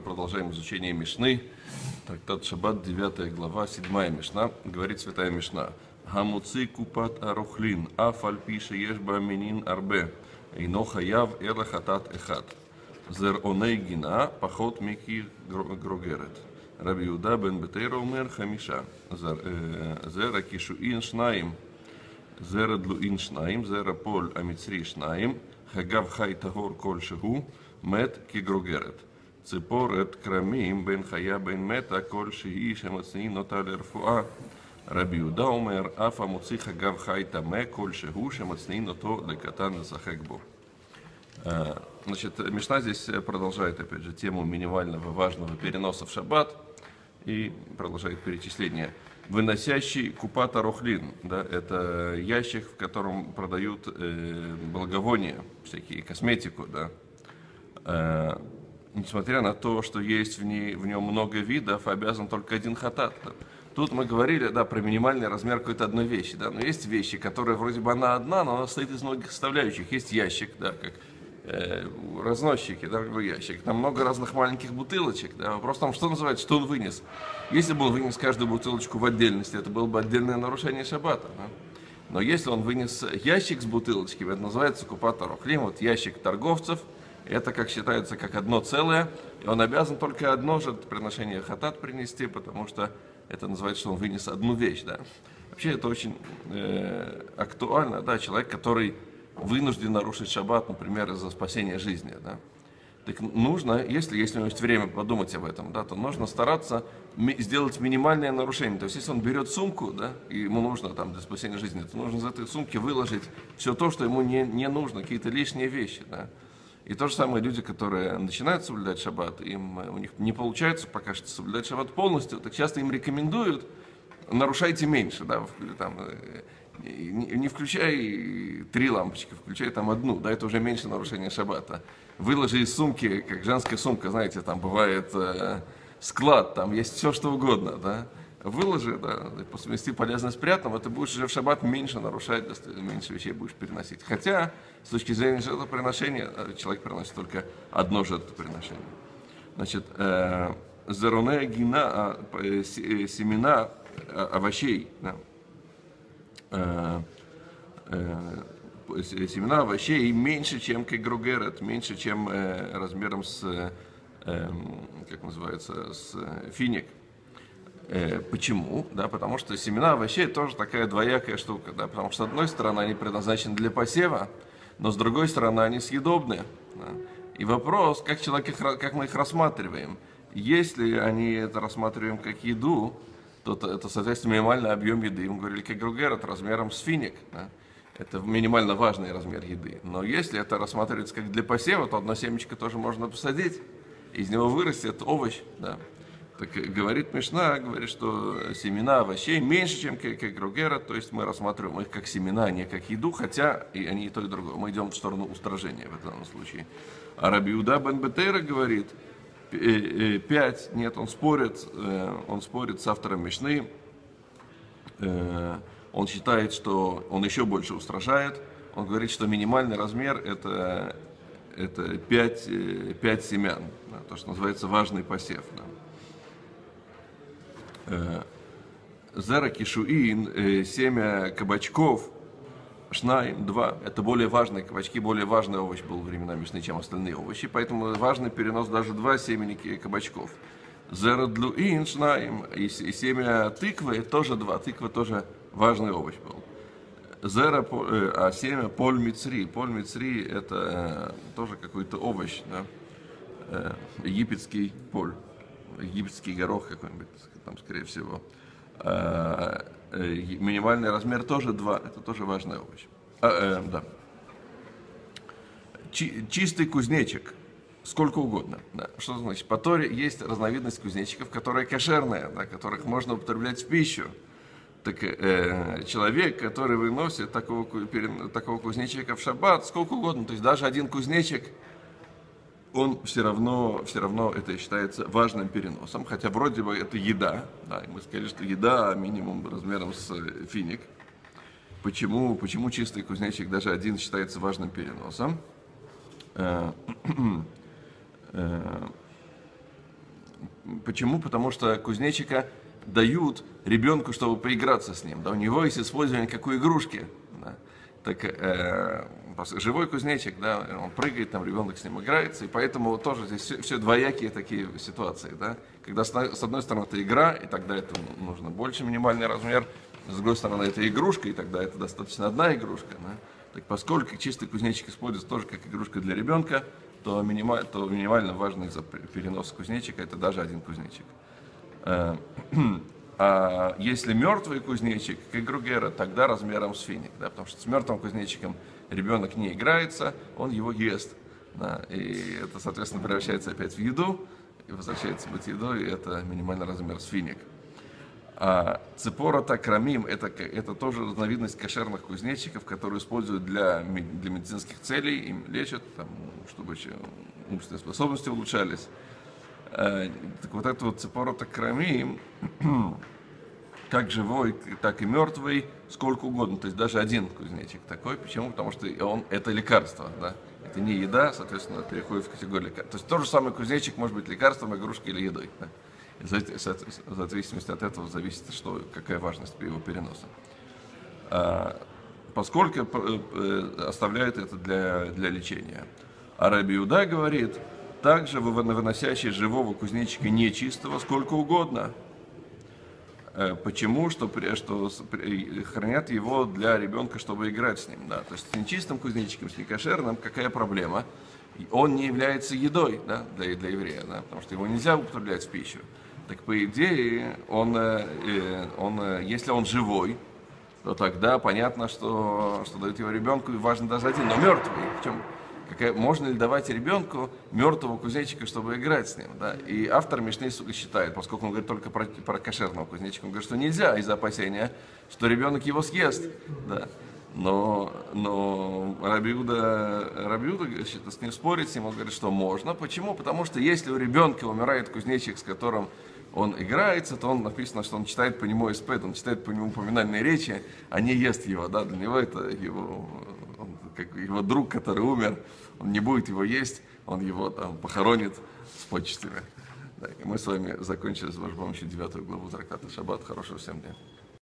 продолжаем изучение Мишны. Трактат Шаббат, 9 глава, 7 Мишна. Говорит святая Мишна. Хамуци купат арухлин, афаль пише ешба минин арбе, ино хаяв эла хатат эхат. Зер оней гина, пахот мики грогерет. Раби Иуда бен Бетейра умер хамиша. Зер акишуин шнаим. Зер длуин шнаим, зер поль амицри шнаим. Хагав хай тагор коль шеху, мет кигрогерет. ציפור את כרמים בין חיה בין מתה כל שהיא שמצנין אותה לרפואה. רבי יהודה אומר, אף המוציא חגב חי טמא כל שהוא שמצנין אותו לקטן לשחק бо. Значит, Мишна здесь продолжает, опять же, тему минимального важного переноса в шаббат и продолжает перечисление. Выносящий купат арухлин, да, это ящик, в котором продают благовония, всякие косметику, да. Несмотря на то, что есть в нем много видов, обязан только один хатат. Да. Тут мы говорили, да, про минимальный размер какой-то одной вещи, да, но есть вещи, которые вроде бы она одна, но она состоит из многих составляющих. Есть ящик, да, как разносчики, да, ящик, там много разных маленьких бутылочек, да, вопрос в том, что называется, что он вынес. Если бы он вынес каждую бутылочку в отдельности, это было бы отдельное нарушение шаббата, да. Но если он вынес ящик с бутылочками, это называется купат арухлин, вот ящик торговцев. Это, как считается, как одно целое, и он обязан только одно жертвоприношение хатат принести, потому что это называется, что он вынес одну вещь, да. Вообще это очень актуально, да, человек, который вынужден нарушить шаббат, например, из-за спасения жизни, да. Так нужно, если у него есть время подумать об этом, да, то нужно стараться сделать минимальное нарушение. То есть, если он берет сумку, да, и ему нужно там для спасения жизни, то нужно из этой сумки выложить все то, что ему не нужно, какие-то лишние вещи, да. И то же самое люди, которые начинают соблюдать шаббат, у них не получается пока что соблюдать шаббат полностью, так часто им рекомендуют, нарушайте меньше, да, там, не включай 3 лампочки, включай там 1, да, это уже меньше нарушения шаббата. Выложи из сумки, как женская сумка, знаете, там бывает склад, там есть все что угодно, да. Выложи, да, по совмести полезно с приятным, ты будешь уже в шаббат меньше нарушать, меньше вещей будешь переносить. Хотя, с точки зрения жертвоприношения, человек приносит только одно жертвоприношение. Значит, зероне гина, семена овощей, да, семена овощей меньше, чем кегрогерет, меньше, чем размером с, как называется, с финик. Почему? Да, потому что семена овощей тоже такая двоякая штука, да, потому что с одной стороны они предназначены для посева, но с другой стороны они съедобны. Да. И вопрос, как мы их рассматриваем. Если они это рассматриваем как еду, то это, соответственно, минимальный объем еды. Мы говорили, кегрогерет размером с финик. Да. Это минимально важный размер еды. Но если это рассматривается как для посева, то одно семечко тоже можно посадить, из него вырастет овощ, да. Так говорит Мишна, говорит, что семена овощей меньше, чем кегрогерет, то есть мы рассматриваем их как семена, а не как еду, хотя и они и то, и другое. Мы идем в сторону устражения в данном случае. А Раби Иуда бен Бетейра говорит, 5, нет, он спорит с автором Мишны, он считает, что он еще больше устражает, он говорит, что минимальный размер это 5 семян, да, то, что называется важный посев. Да. Зера кишуин, семя кабачков, шнаим, 2. Это более важные кабачки, более важный овощ был во времена Мишны, чем остальные овощи, поэтому важный перенос даже 2 семени кабачков. Зера длуин, шнаим, и семя тыквы тоже 2. Тыква тоже важный овощ был. Зера, а семя поль мицри. Поль мицри это тоже какой-то овощ, да? Египетский поль. Египетский горох какой-нибудь, там, скорее всего. Минимальный размер тоже 2, это тоже важный овощ. Да. Чистый кузнечик, сколько угодно. Да. Что значит? По Торе есть разновидность кузнечиков, которые кошерные, да, которых можно употреблять в пищу. Так человек, который выносит такого кузнечика в шаббат, сколько угодно, то есть даже один кузнечик, он все равно это считается важным переносом, хотя вроде бы это еда, да, и мы сказали, что еда минимум размером с финик. Почему чистый кузнечик даже один считается важным переносом? Почему? Потому что кузнечика дают ребенку, чтобы поиграться с ним. Да, у него есть использование какой игрушки. Да. Так, живой кузнечик, да, он прыгает, там ребенок с ним играется, и поэтому тоже здесь все двоякие такие ситуации. Да. Когда с одной стороны это игра, и тогда это нужно больше минимальный размер, с другой стороны это игрушка, и тогда это достаточно одна игрушка. Да. Так поскольку чистый кузнечик используется тоже как игрушка для ребенка, то минимально важный за перенос кузнечика это даже один кузнечик. А если мертвый кузнечик, как Гругера, тогда размером с финик, да, потому что с мертвым кузнечиком ребенок не играется, он его ест. Да, и это, соответственно, превращается опять в еду, и возвращается быть едой, и это минимальный размер с финик. А цепора крамим это тоже разновидность кошерных кузнечиков, которые используют для медицинских целей, им лечат, там, чтобы умственные способности улучшались. Так вот это вот цепора крамим, как живой, так и мертвый, сколько угодно, то есть даже один кузнечик такой. Почему? Потому что это лекарство, да? Это не еда, соответственно, переходит в категорию лекарства. То есть тот же самый кузнечик может быть лекарством, игрушкой или едой. Да? В зависимости от этого зависит, какая важность его переноса. Поскольку оставляют это для лечения. А Раби Иуда говорит, также выносящий живого кузнечика нечистого сколько угодно. Почему? Что хранят его для ребенка, чтобы играть с ним. Да? То есть с нечистым кузнечиком, с некошерным, какая проблема? Он не является едой, да, для еврея, да? Потому что его нельзя употреблять в пищу. Так по идее, если он живой, то тогда понятно, что дают его ребенку, и важно даже один, но мертвый. В чем? Можно ли давать ребенку мертвого кузнечика, чтобы играть с ним? Да? И автор Мишны считает, поскольку он говорит только про кошерного кузнечика, он говорит, что нельзя из-за опасения, что ребенок его съест. Да? Но Раби Иуда с ним спорит, с ним, он говорит, что можно. Почему? Потому что если у ребенка умирает кузнечик, с которым он играется, то написано, что он читает по нему эспед, он читает по нему поминальные речи, а не ест его. Да? Для него это его друг, который умер, он не будет его есть, он его там похоронит с почестями. Да, и мы с вами закончили с вашей помощью 9 главу трактата Шаббат. Хорошего всем дня.